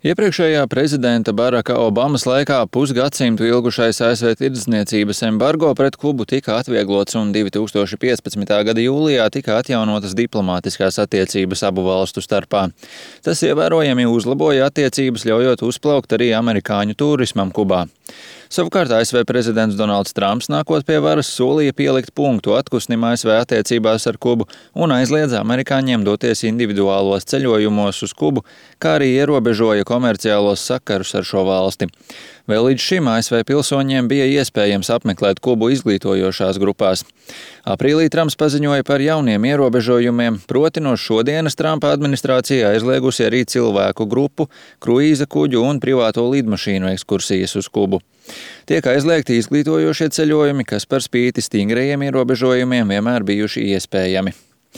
Iepriekšējā prezidenta Baraka Obamas laikā pusgadsimtu ilgušais ASV tirdzniecības embargo pret Kubu tika atvieglots un 2015. Gada jūlijā tika atjaunotas diplomātiskās attiecības abu valstu starpā. Tas ievērojami uzlaboja attiecības, ļaujot uzplaukt arī amerikāņu turismam Kubā. Savukārt ASV prezidents Donalds Trumps, nākot pie varas, solīja pielikt punktu atpūsnim ASV attiecībās ar Kubu un aizliedza amerikāņiem doties individuālos ceļojumos uz Kubu, kā arī ierobežoja komerciālos sakarus ar šo valsti. Vēl līdz šim ASV pilsoņiem bija iespējams apmeklēt Kubu izglītojošās grupās. Aprīlī Trumps paziņoja par jauniem ierobežojumiem, proti no šodienas Trumpa administrācija aizliegusi arī cilvēku grupu, kruīza kuģu un privāto lidmašīnu ekskursijas uz Kubu. Tiek aizliegti izglītojošie ceļojumi, kas par spīti stingrajiem ierobežojumiem vienmēr bijuši iespējami.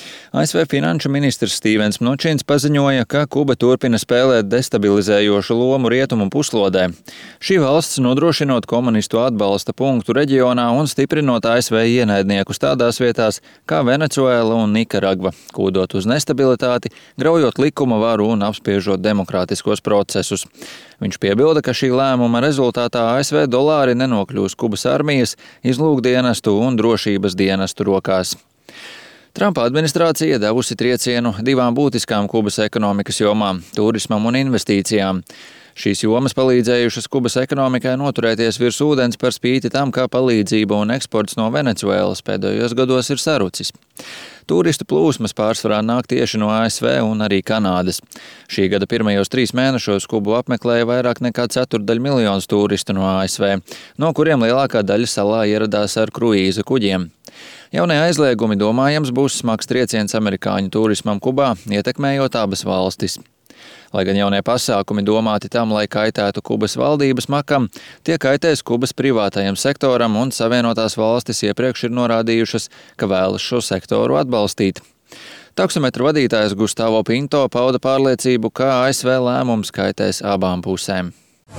ASV finanšu ministrs Stīvens Mnučins paziņoja, ka Kuba turpina spēlēt destabilizējošu lomu rietumu puslodē. Šī valsts nodrošinot komunistu atbalsta punktu reģionā un stiprinot ASV ienaidniekus tādās vietās kā Venecuēla un Nikaragva, kūdot uz nestabilitāti, graujot likuma varu un apspiežot demokrātiskos procesus. Viņš piebilda, ka šī lēmuma rezultātā ASV dolāri nenokļūs Kubas armijas, izlūkdienestu un drošības dienestu rokās. Trumpa administrācija devusi triecienu divām būtiskām Kubas ekonomikas jomām – turismam un investīcijām. Šīs jomas palīdzējušas Kubas ekonomikai noturēties virs ūdens par spīti tam, kā palīdzība un eksports no Venecuēlas pēdējos gados ir sarucis. Turistu plūsmas pārsvarā nāk tieši no ASV un arī Kanādas. Šī gada pirmajos 3 mēnešos Kubu apmeklēja vairāk nekā 1/4 miljonus turistu no ASV, no kuriem lielākā daļa salā ieradās ar kruīza kuģiem. Jaunie aizliegumi, domājams, būs smags trieciens amerikāņu turismam Kubā, ietekmējot abas valstis. Lai gan jaunie pasākumi domāti tam, lai kaitētu Kubas valdības makam, tie kaitēs Kubas privātajam sektoram un Savienotās valstis iepriekš ir norādījušas, ka vēlas šo sektoru atbalstīt. Taksometru vadītājs Gustavo Pinto pauda pārliecību, ka ASV lēmums kaitēs abām pusēm.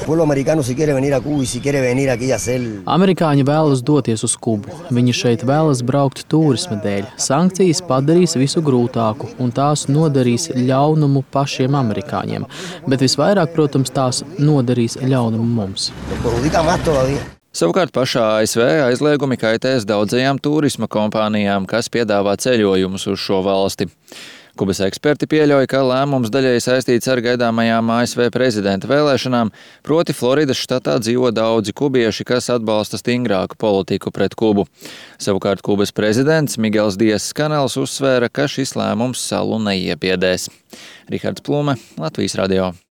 Amerikāņi vēlas doties uz Kubu. Viņi šeit vēlas braukt turisma dēļ. Sankcijas padarīs visu grūtāku, un tās nodarīs ļaunumu pašiem amerikāņiem. Bet visvairāk, protams, tās nodarīs ļaunumu mums. Savukārt pašā ASV aizliegumi kaitēs daudzajām turisma kompānijām, kas piedāvā ceļojumus uz šo valsti. Kubas eksperti pieļauj, ka lēmums daļai saistīts ar gaidāmajām ASV prezidenta vēlēšanām, proti Floridas štatā dzīvo daudzi kubieši, kas atbalsta stingrāku politiku pret Kubu. Savukārt Kubas prezidents Migels Dias-Kanels uzsvēra, ka šis lēmums salu neiebiedēs. Rihards Plume, Latvijas radio.